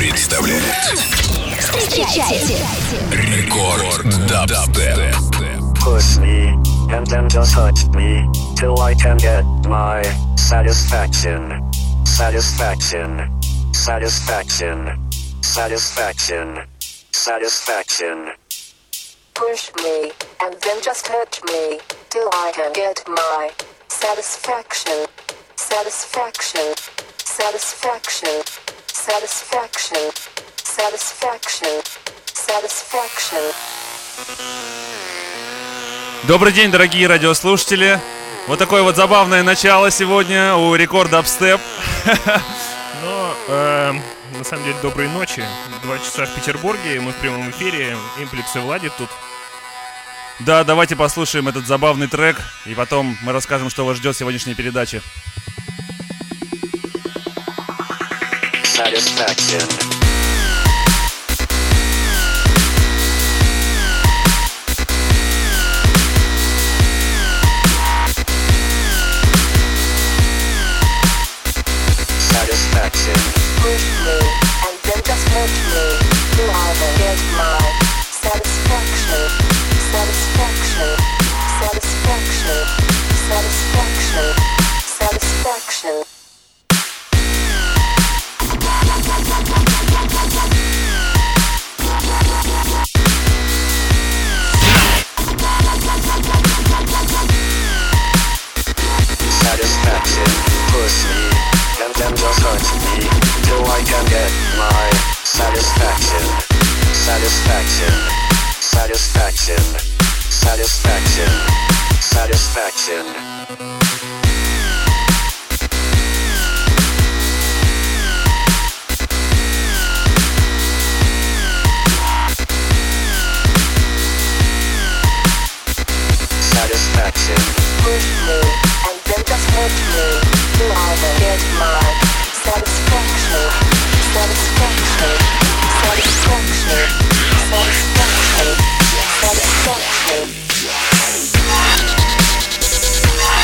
представляет. Встречайте. Рекорд Дабстеп. Push me, and then just hurt me, till I can get my satisfaction. Satisfaction. Satisfaction. Satisfaction. Satisfaction. Push me, and then just hurt me, till I can get my satisfaction. Satisfaction. Satisfaction. Satisfaction. Satisfaction. Satisfaction. Добрый день, дорогие радиослушатели. Вот такое вот забавное начало сегодня у Рекорд Дабстеп. Но, на самом деле, доброй ночи. 2 часа в Петербурге, мы в прямом эфире. Имплекс и Влади тут. Да, давайте послушаем этот забавный трек, и потом мы расскажем, что вас ждет в сегодняшней передаче. Satisfaction. Satisfaction. Push me, and then just hurt me, till I can get my satisfaction. Satisfaction. Satisfaction. Satisfaction. Satisfaction. Satisfaction. Push me, and then just hurt me, till I can get my satisfaction. Satisfaction. Satisfaction. Satisfaction. Satisfaction. Satisfaction. Push me, and then just hurt me, till I can get my satisfaction. Satisfaction. Satisfaction. Satisfaction. Satisfaction.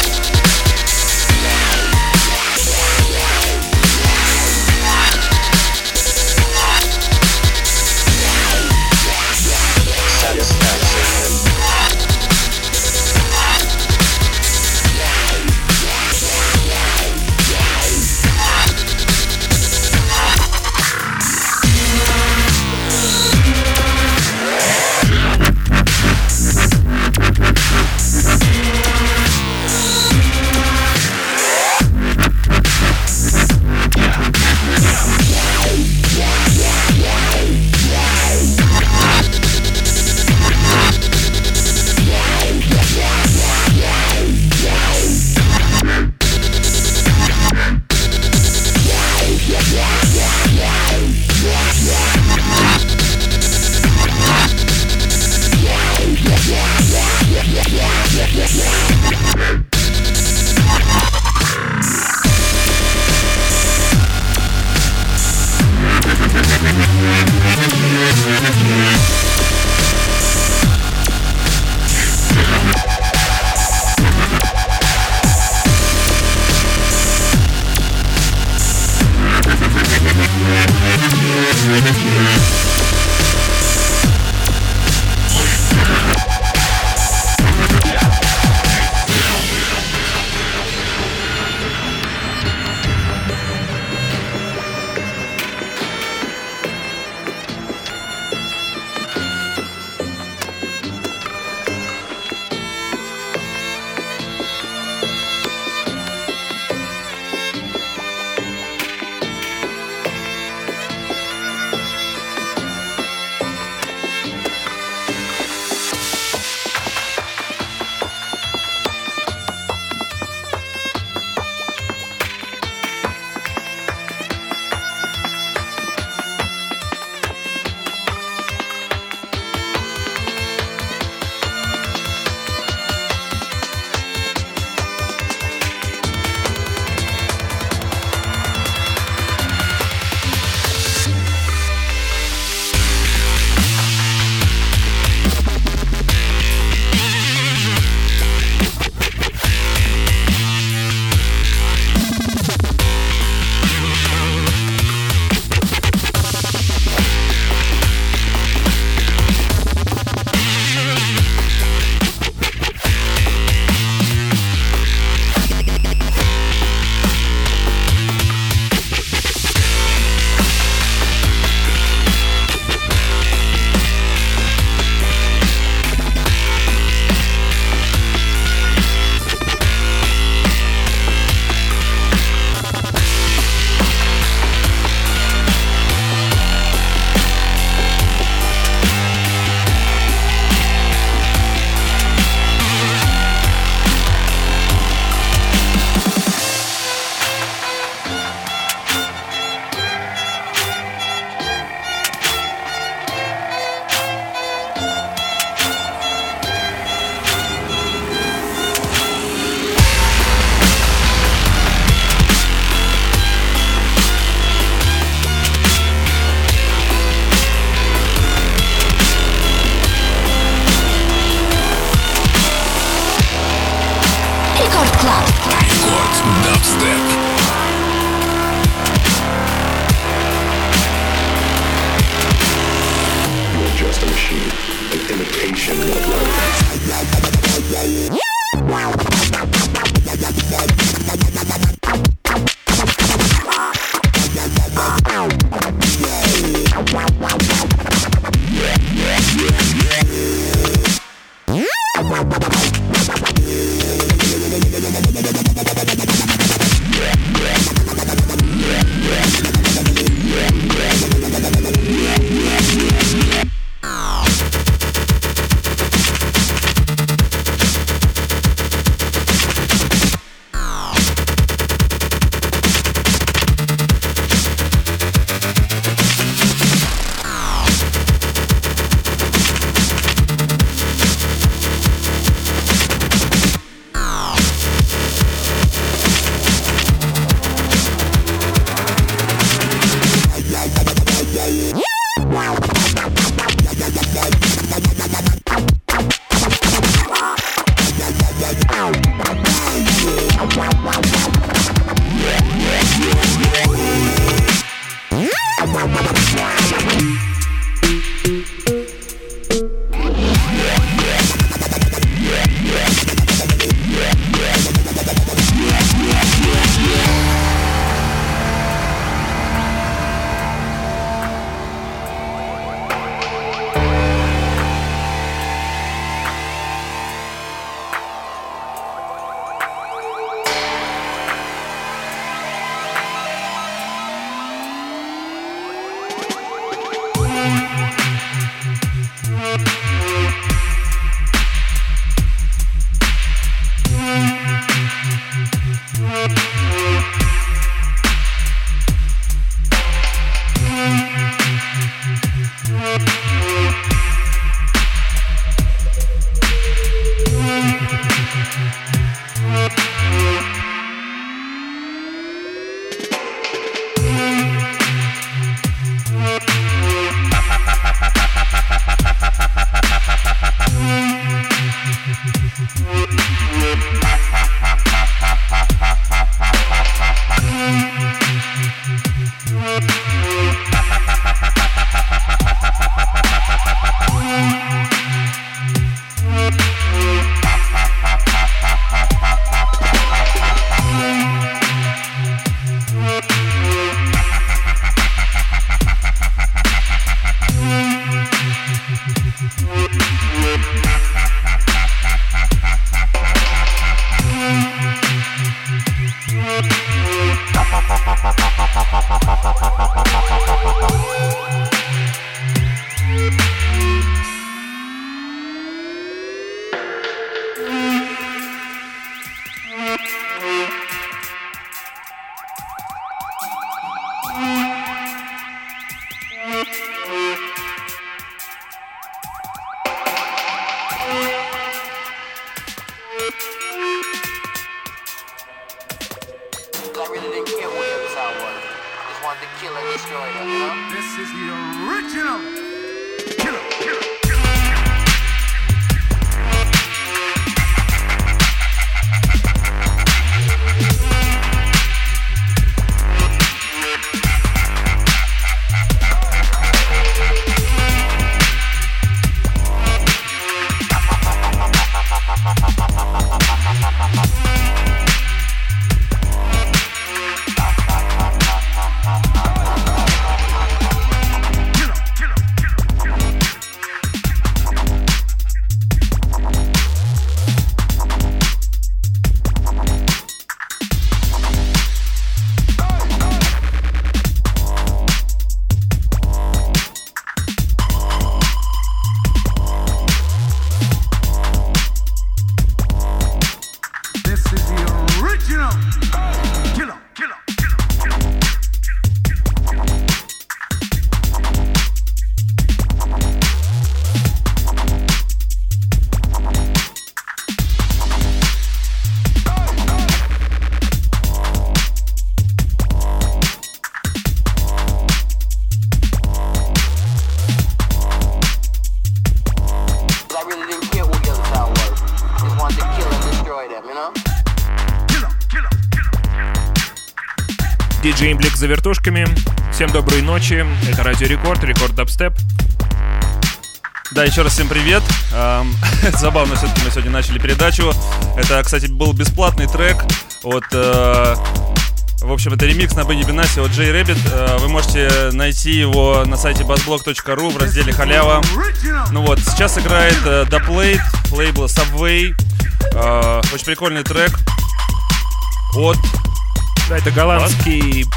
want to kill and destroy them, you know? This is the original killer. Диджей Имплекс за вертушками. Всем доброй ночи. Это Радио Рекорд, Рекорд Дабстеп. Да, еще раз всем привет. Забавно, все-таки мы сегодня начали передачу. Это, кстати, был бесплатный трек от... В общем, это ремикс на Бенни Бенаси от Джей Рэббит. Вы можете найти его на сайте bassblog.ru в разделе «Халява». Ну вот, сейчас играет The Plate, лейбла Subway. Очень прикольный трек от... Да, это голландский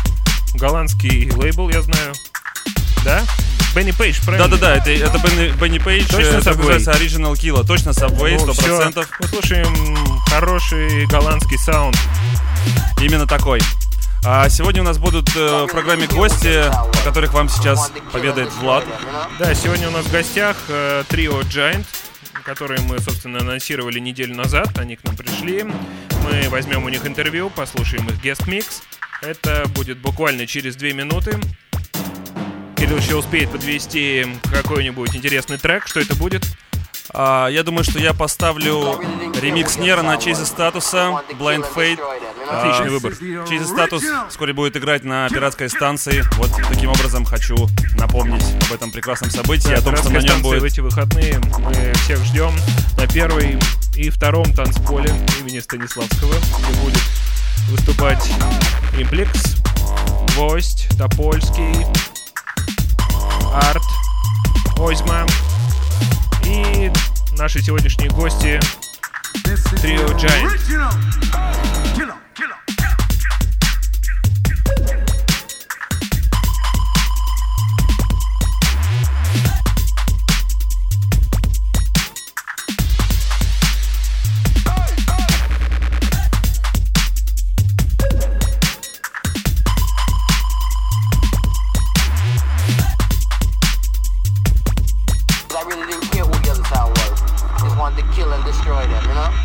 лейбл, я знаю. Да? Бенни Пейдж, правильно? Да-да-да, это Бенни Пейдж. Точно это Subway? называется Original Killa. Точно Subway, 100%. Мы слушаем хороший голландский саунд. Именно такой. А сегодня у нас будут в программе гости, о которых вам сейчас поведает Влад. Да, сегодня у нас в гостях трио Giant, которые мы, собственно, анонсировали неделю назад. Они к нам пришли. Мы возьмем у них интервью, послушаем их гест-микс. Это будет буквально через 2 минуты. Кирилл еще успеет подвести какой-нибудь интересный трек. Что это будет? Я думаю, что я поставлю ремикс Нера на Chase Статуса, Blind Fate. Отличный выбор. Chase Статус вскоре будет играть на пиратской станции. Вот таким образом хочу напомнить об этом прекрасном событии, о том, что на нем будет... В эти выходные мы всех ждем на 1 и 2 танцполе имени Станиславского, где будет выступать Имплекс, Гвоздь, Топольский, Арт, Озьма и наши сегодняшние гости трио Giant. Kill and destroy them, you know?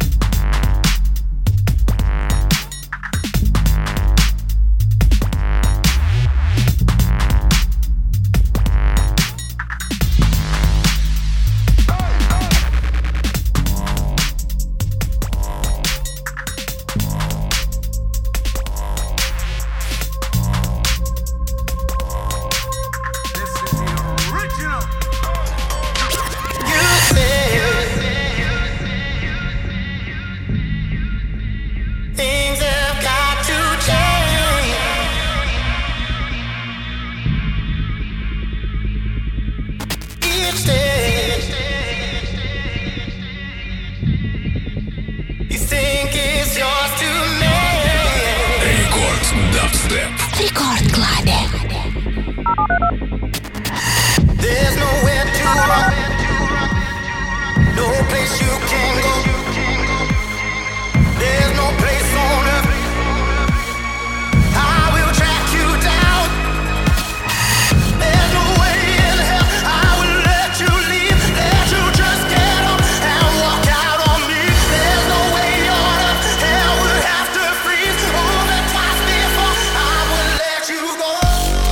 Рекорд Клабе. There's nowhere to run, no place you can go. There's no place on earth I will track you down. There's no way in hell I will let you leave, let you just get up and walk out on me. There's no way on earth hell would have to freeze over twice before I would let you go.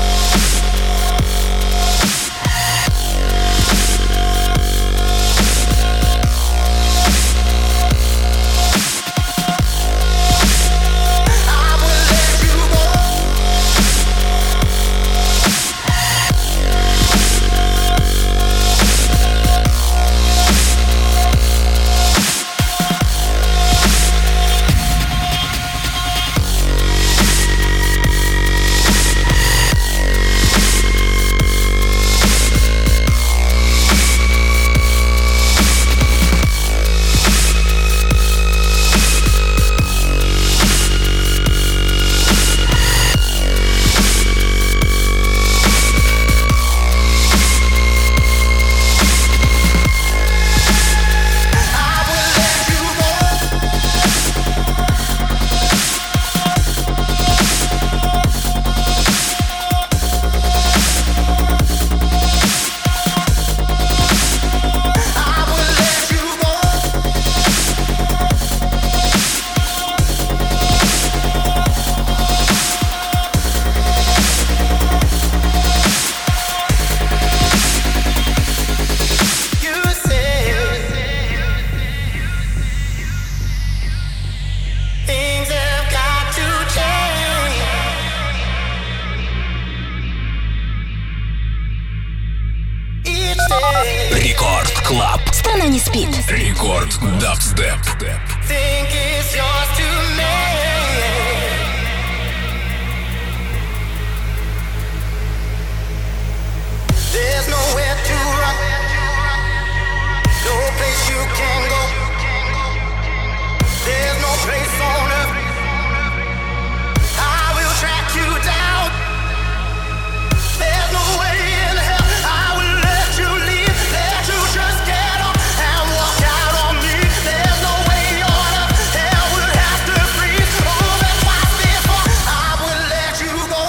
Рекорд Клаб. Страна не спит. Рекорд Дабстеп. Think it's yours to make. There's nowhere to run, no place you can go. There's no place on earth I will track you down. There's no way in hell I will let you leave. Let you just get up and walk out on me. There's no way on earth hell will have to freeze. Oh, that's twice before I will let you go.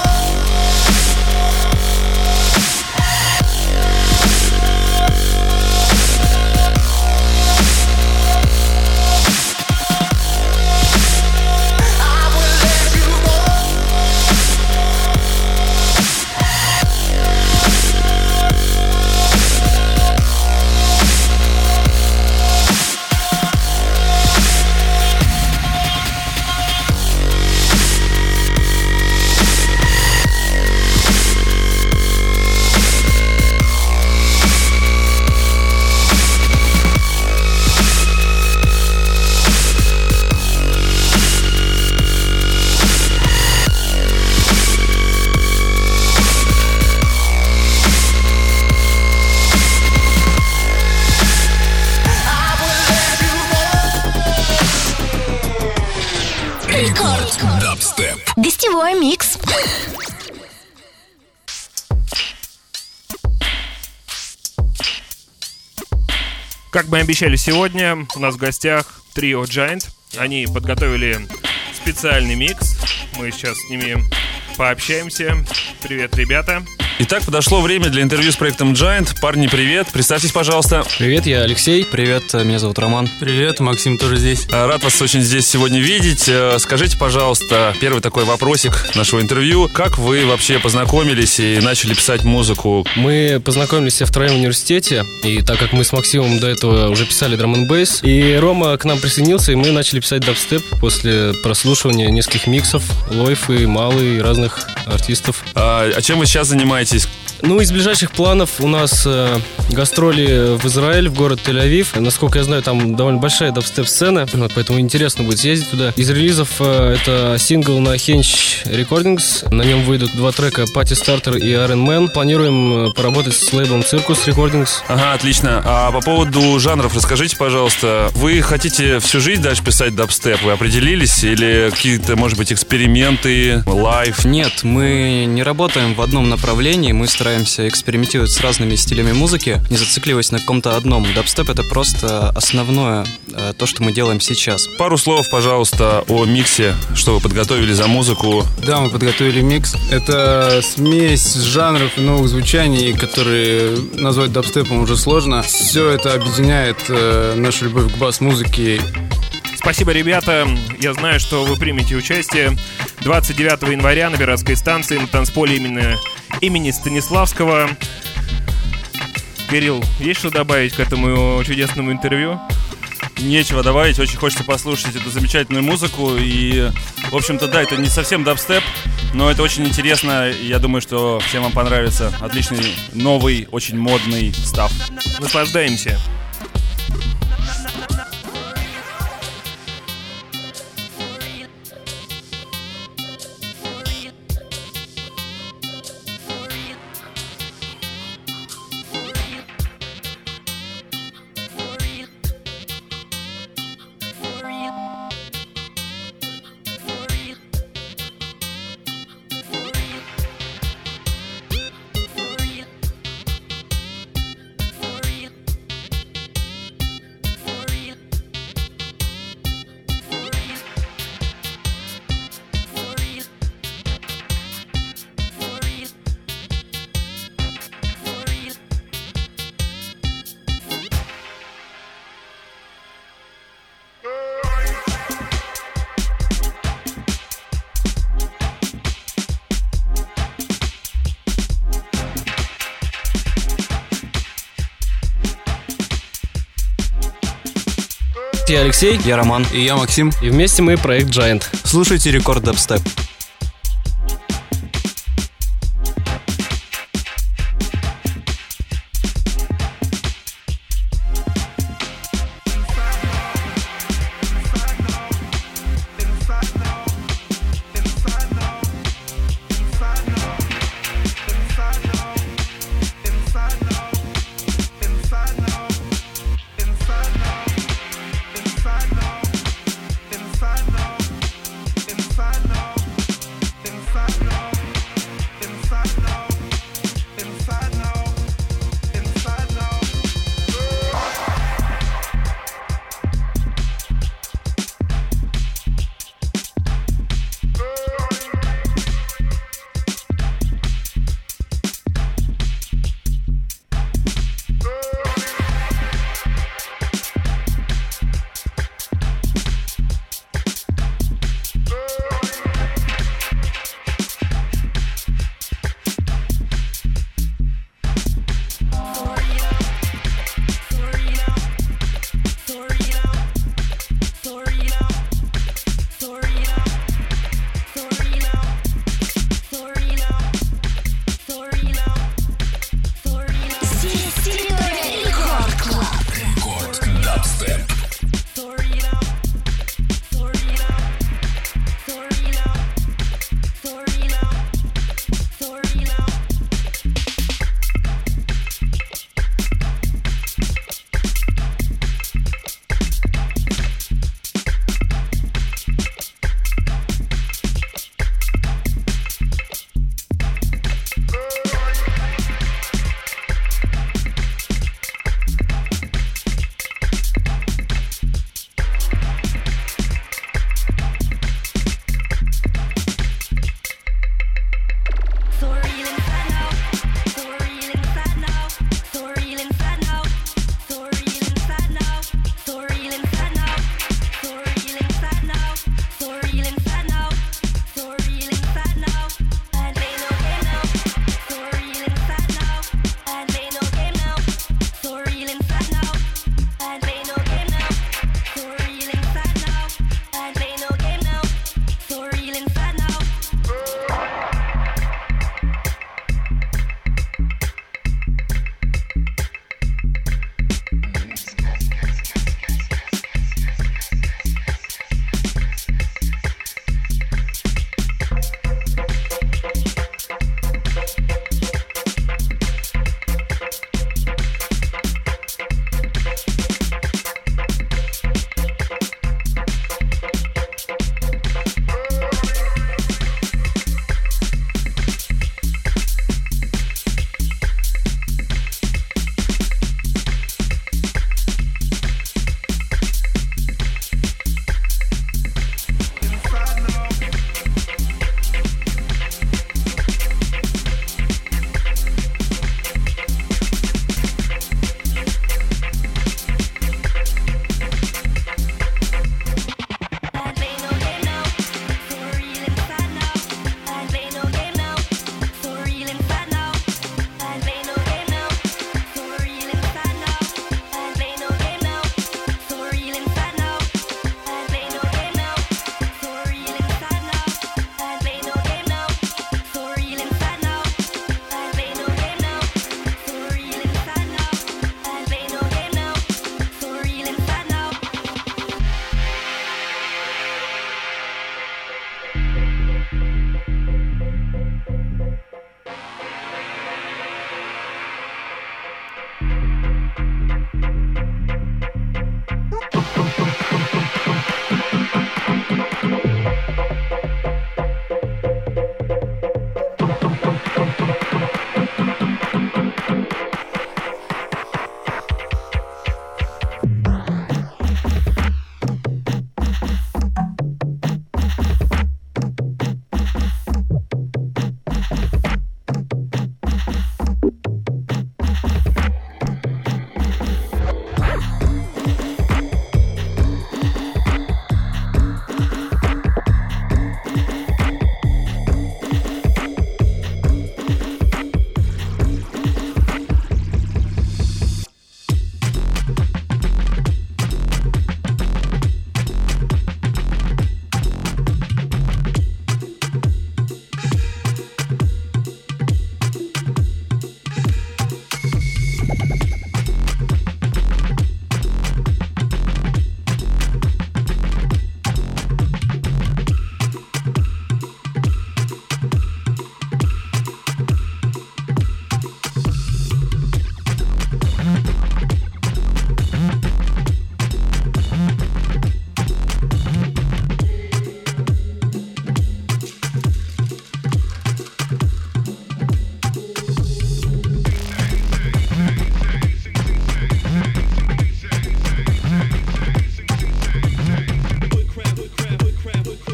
Дабстеп. Гостевой микс. Как мы обещали сегодня, у нас в гостях трио Giant. Они подготовили специальный микс. Мы сейчас с ними пообщаемся. Привет, ребята. Итак, подошло время для интервью с проектом Giant. Парни, привет. Представьтесь, пожалуйста. Привет, я Алексей. Привет, меня зовут Роман. Привет, Максим тоже здесь. Рад вас очень здесь сегодня видеть. Скажите, пожалуйста, первый такой вопросик нашего интервью. Как вы вообще познакомились и начали писать музыку? Мы познакомились все втроем в университете, и так как мы с Максимом до этого уже писали драм-н-бейс, и Рома к нам присоединился, и мы начали писать дабстеп после прослушивания нескольких миксов, лойфы, малы и разных артистов. А чем вы сейчас занимаетесь? Ну, из ближайших планов у нас гастроли в Израиль, в город Тель-Авив. Насколько я знаю, там довольно большая дабстеп-сцена, вот, поэтому интересно будет съездить туда. Из релизов это сингл на Hinge Recordings. На нем выйдут два трека Party Starter и Iron Man. Планируем поработать с лейблом Circus Recordings. Ага, отлично. А по поводу жанров расскажите, пожалуйста. Вы хотите всю жизнь дальше писать дабстеп? Вы определились? Или какие-то, может быть, эксперименты, лайв? Нет, мы не работаем в одном направлении. Мы стараемся экспериментировать с разными стилями музыки, не зацикливаясь на каком-то одном. Дабстеп — это просто основное, то, что мы делаем сейчас. Пару слов, пожалуйста, о миксе, что вы подготовили за музыку. Да, мы подготовили микс. Это смесь жанров и новых звучаний, которые назвать дабстепом уже сложно. Все это объединяет нашу любовь к бас-музыке. Спасибо, ребята. Я знаю, что вы примете участие 29 января на Пиратской станции на танцполе имени Станиславского. Кирилл, есть что добавить к этому чудесному интервью? Нечего добавить, очень хочется послушать эту замечательную музыку. И, в общем-то, да, это не совсем дабстеп, но это очень интересно. Я думаю, что всем вам понравится. Отличный, новый, очень модный став. Наслаждаемся. Я Алексей. Я Роман. И я Максим. И вместе мы проект Giant. Слушайте Рекорд Дабстеп.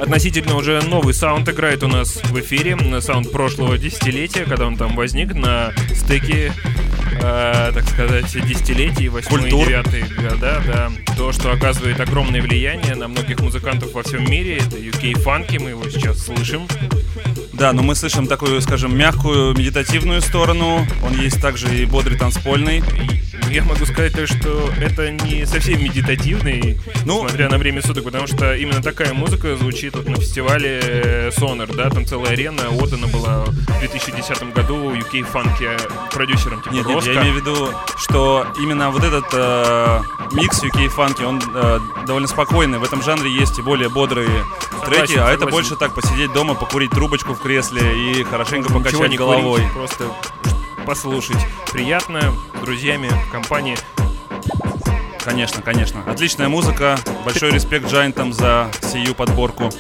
Относительно уже новый саунд играет у нас в эфире. Саунд прошлого десятилетия, когда он там возник на стыке, так сказать, десятилетий, 8-е и 9-е года, да. То, что оказывает огромное влияние на многих музыкантов во всем мире, это UK Funky, мы его сейчас слышим. Да, но мы слышим такую, скажем, мягкую, медитативную сторону. Он есть также и бодрый танцпольный. Я могу сказать, что это не совсем медитативный, несмотря на время суток, потому что именно такая музыка звучит вот на фестивале Sonar, да, там целая арена отдана была в 2010 году UK Funky продюсером типа Нет, Роско. я имею в виду, что именно вот этот микс UK Funky, он довольно спокойный. В этом жанре есть и более бодрые треки, а это больше так посидеть дома, покурить трубочку в кресле и хорошенько покачать головой. Курить, просто послушать. Приятно, с друзьями, в компании. Конечно, конечно. Отличная музыка. Большой респект Giant'ам за сию подборку.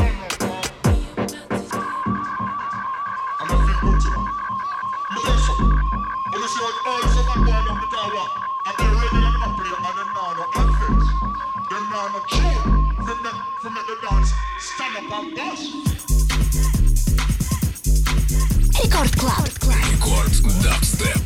Рекорд Клаб. Рекорд Дабстеп.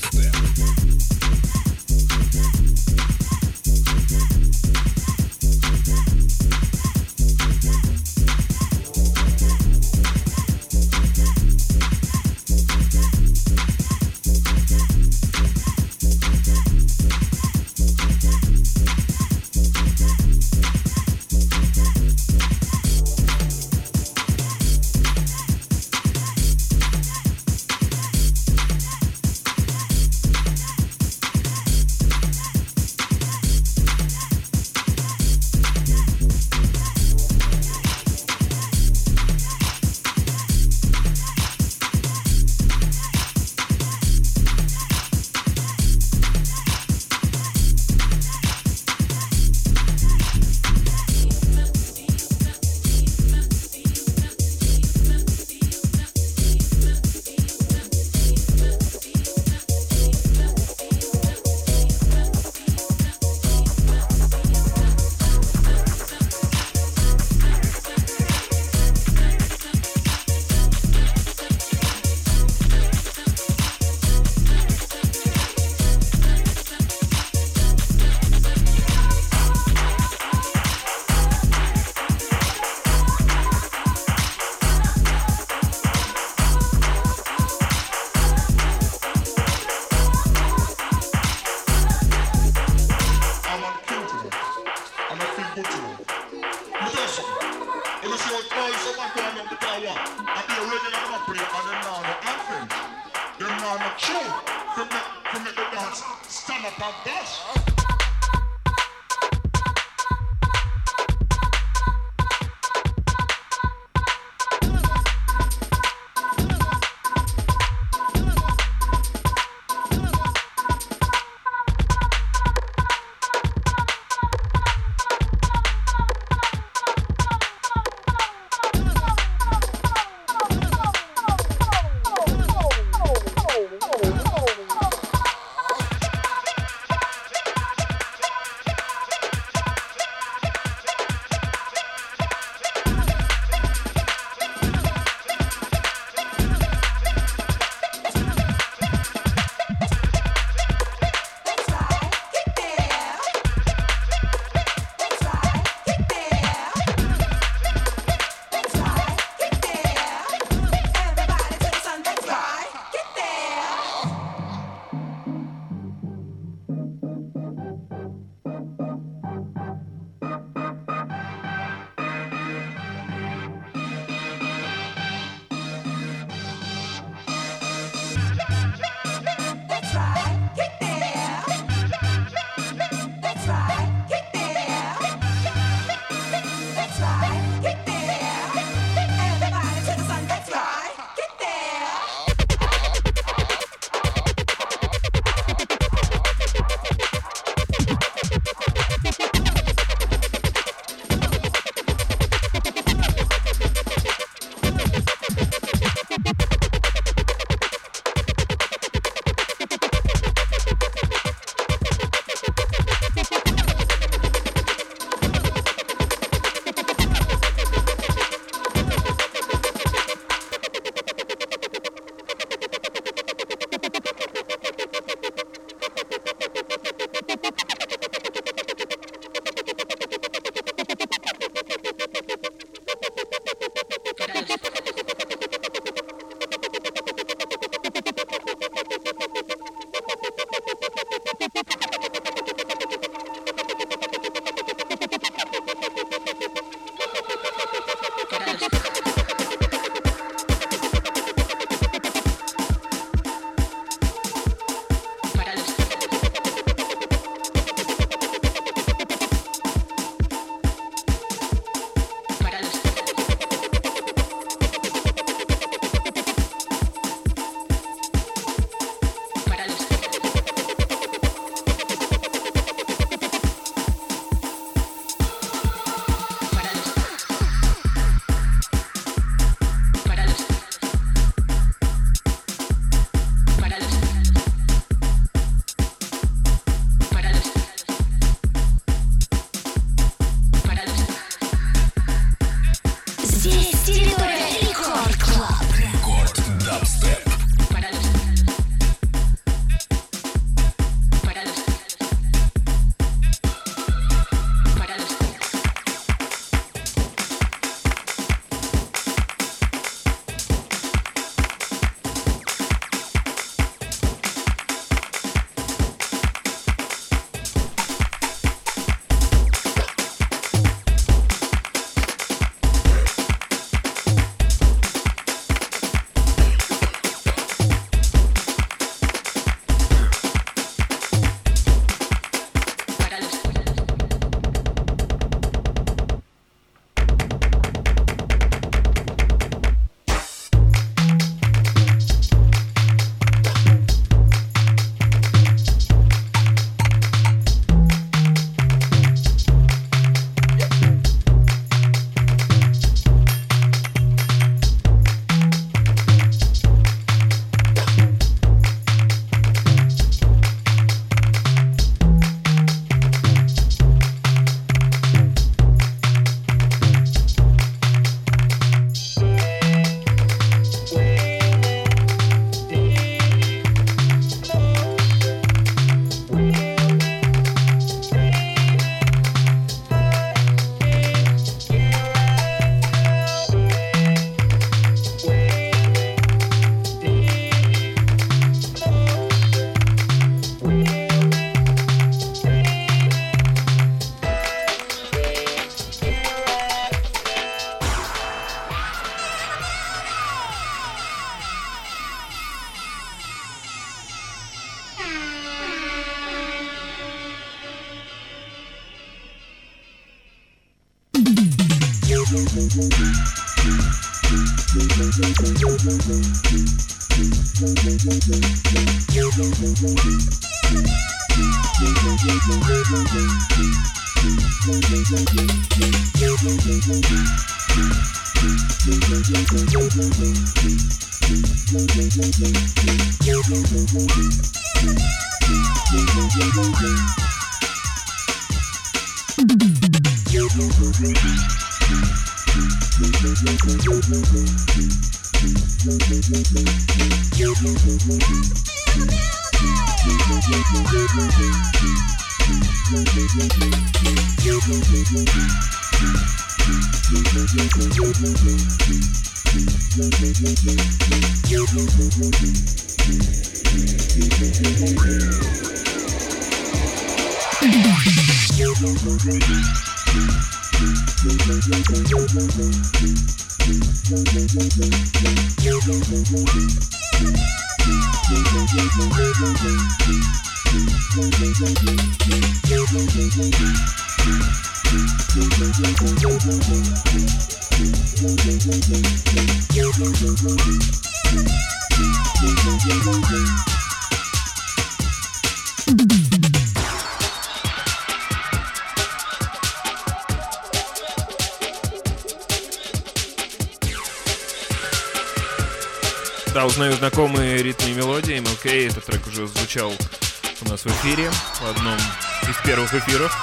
Да, узнаю знакомые ритмы и мелодии. MLK, этот трек уже звучал у нас в эфире, в одном из первых эфиров.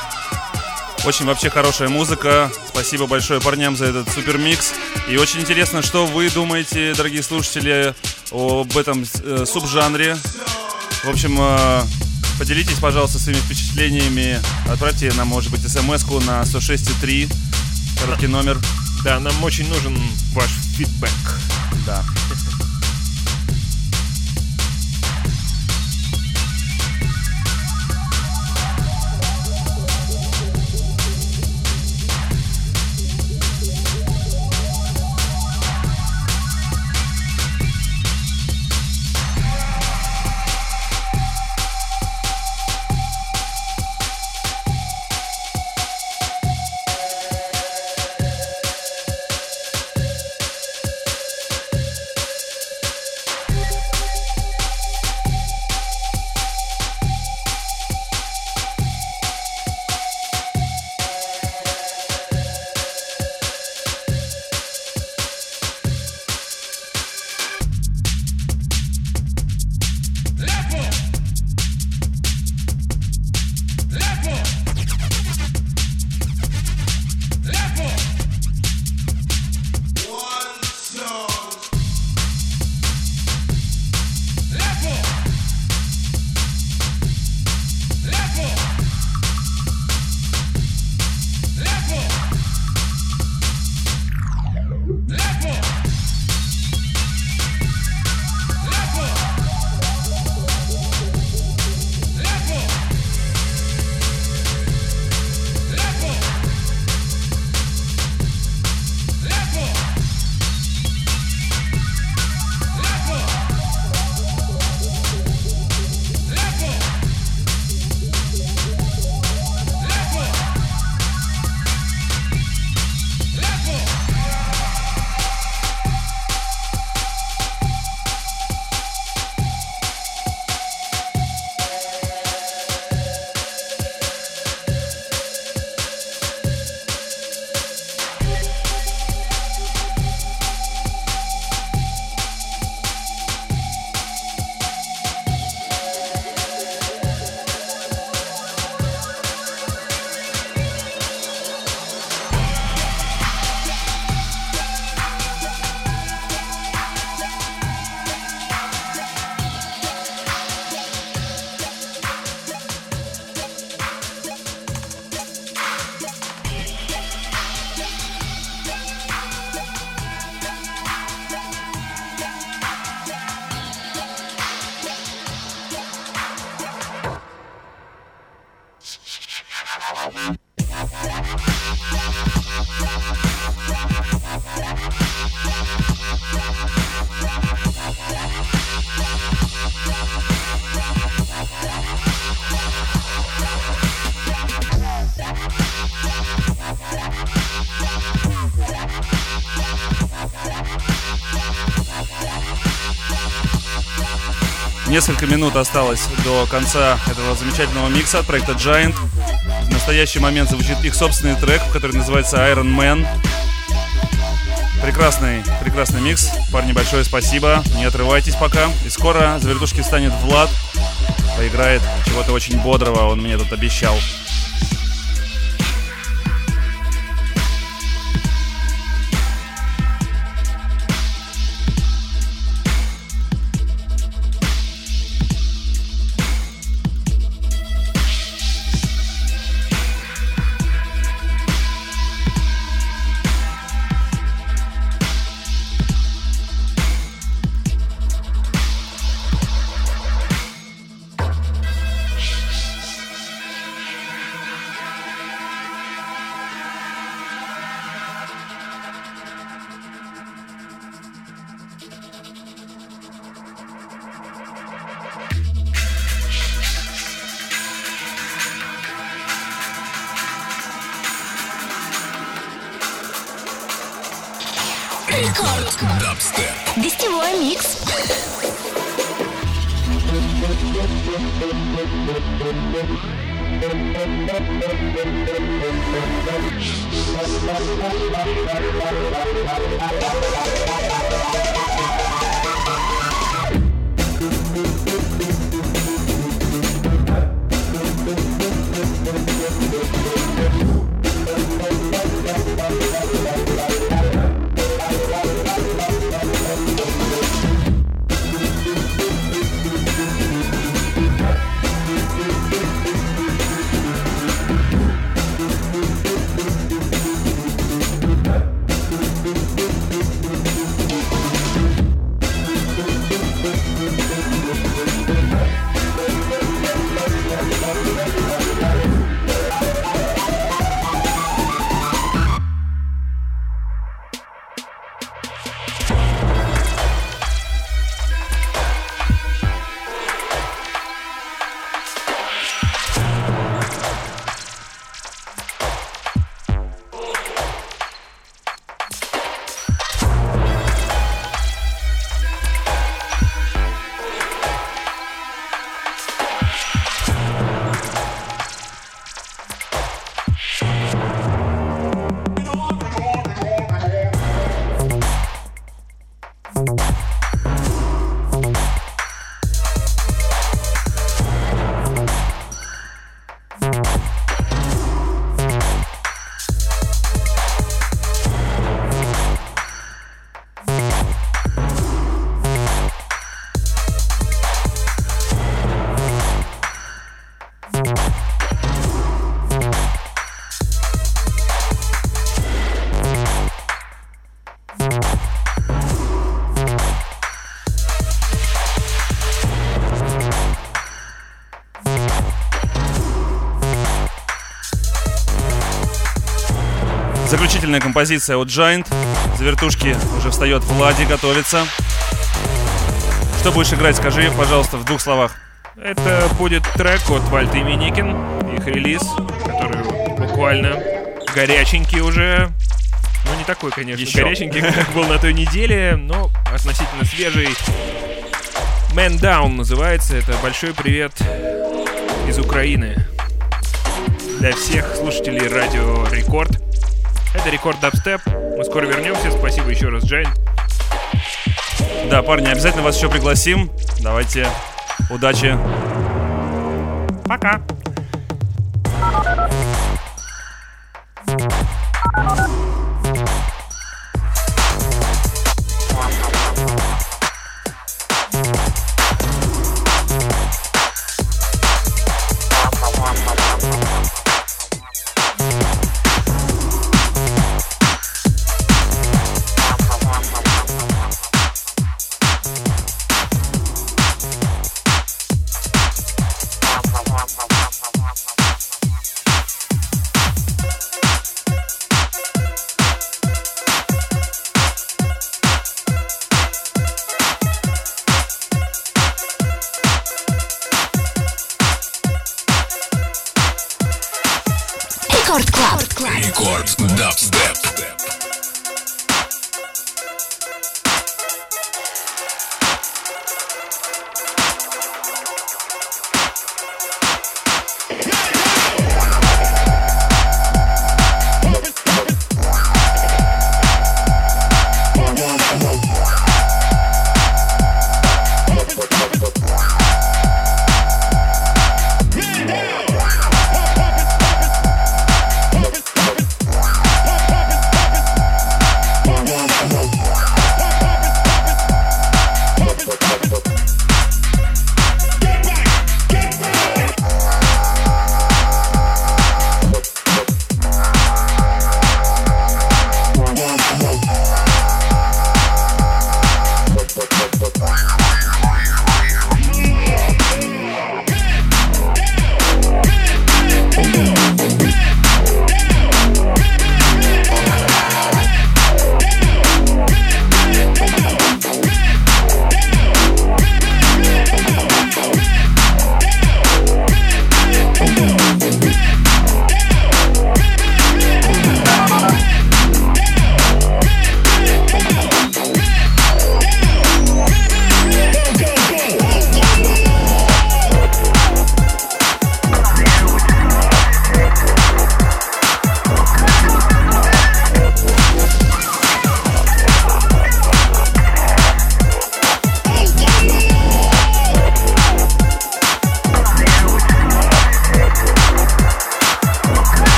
Очень вообще хорошая музыка. Спасибо большое парням за этот супер микс. И очень интересно, что вы думаете, дорогие слушатели, об этом субжанре. В общем, поделитесь, пожалуйста, своими впечатлениями. Отправьте нам, может быть, смс-ку на 106.3, короткий номер. Да, нам очень нужен ваш фидбэк. Да. Несколько минут осталось до конца этого замечательного микса от проекта Giant. В настоящий момент звучит их собственный трек, который называется Iron Man. Прекрасный микс. Парни, большое спасибо. Не отрывайтесь пока. И скоро за вертушки встанет Влад. Поиграет чего-то очень бодрого, он мне тут обещал. Рекорд Дабстеп. Гостевой микс. Заключительная композиция от Giant. За вертушки уже встает Влади, готовится. Что будешь играть, скажи, пожалуйста, в 2 словах. Это будет трек от Вальт и Миникин, их релиз, который буквально горяченький уже. Ну, не такой, конечно, еще горяченький, как был на той неделе, но относительно свежий. Man Down называется. Это большой привет из Украины для всех слушателей радио Рекорд. Это Рекорд Дабстеп. Мы скоро вернемся. Спасибо еще раз, Джайн. Да, парни, обязательно вас еще пригласим. Давайте, удачи. Пока. Рекорд Клаб. Рекорд Дабстеп.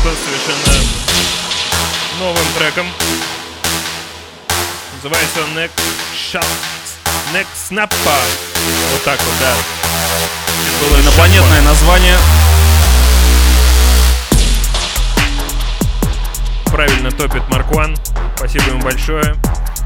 совершенно новым треком. Называется он Neck Snapper. Вот так вот, да. Было инопланетное название. Правильно топит Марк Ван. Спасибо ему большое.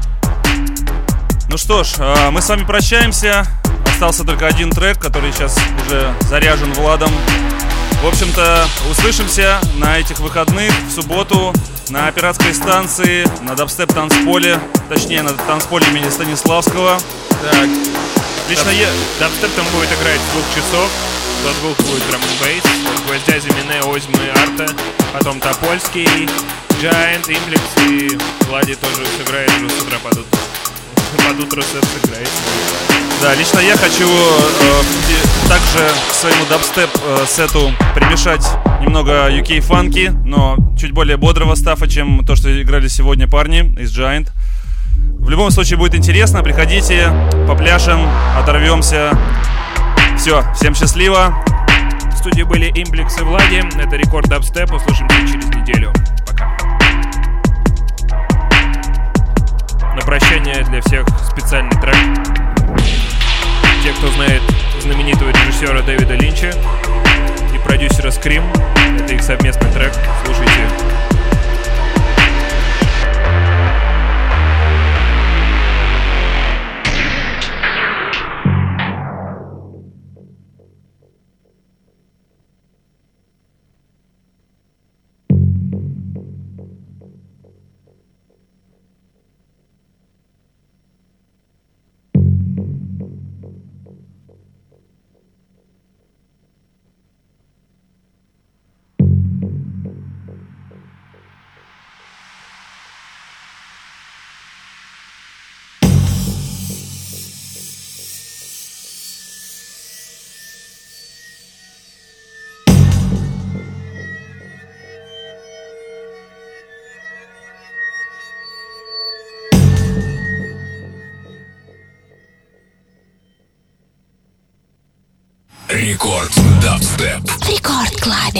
Ну что ж, мы с вами прощаемся. Остался только один трек, который сейчас уже заряжен Владом. В общем-то, услышимся на этих выходных в субботу на пиратской станции, на дабстеп-танцполе, точнее, на танцполе имени Станиславского. Так, Лично дабстеп там будет играть с 2 часов, до 2 будет драм-н-бейс, Гвоздя, Зимине, Озьмы, Арта, потом Топольский, Giant, Implex и Влади тоже сыграет уже с утра под утро сет сыграет. Да, лично я хочу также к своему дабстеп-сету примешать немного UK-фанки, но чуть более бодрого стафа, чем то, что играли сегодня парни из Giant. В любом случае будет интересно, приходите, попляшем, оторвемся. Все, всем счастливо. В студии были Implex и Влади, это Рекорд Дабстеп, услышимся через неделю. Пока. На прощание для всех специальный трек. Те, кто знает знаменитого режиссера Дэвида Линча и продюсера Scream, это их совместный трек. Слушайте. Рекорд Дабстеп. В Рекорд-клабе.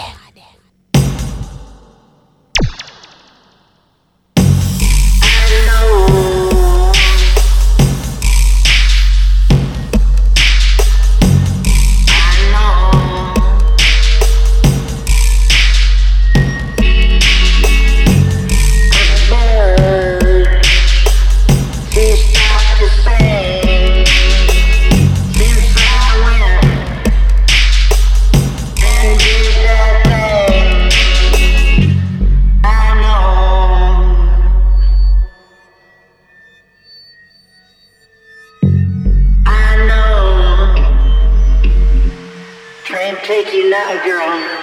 Take you now, girl.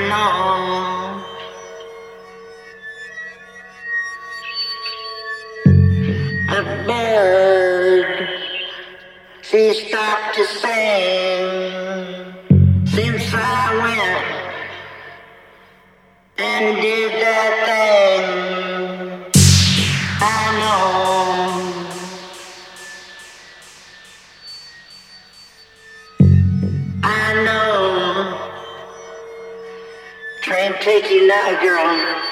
know. A bird, she stopped to sing since I went and did that thing. I know. I know. Train take you now, girl.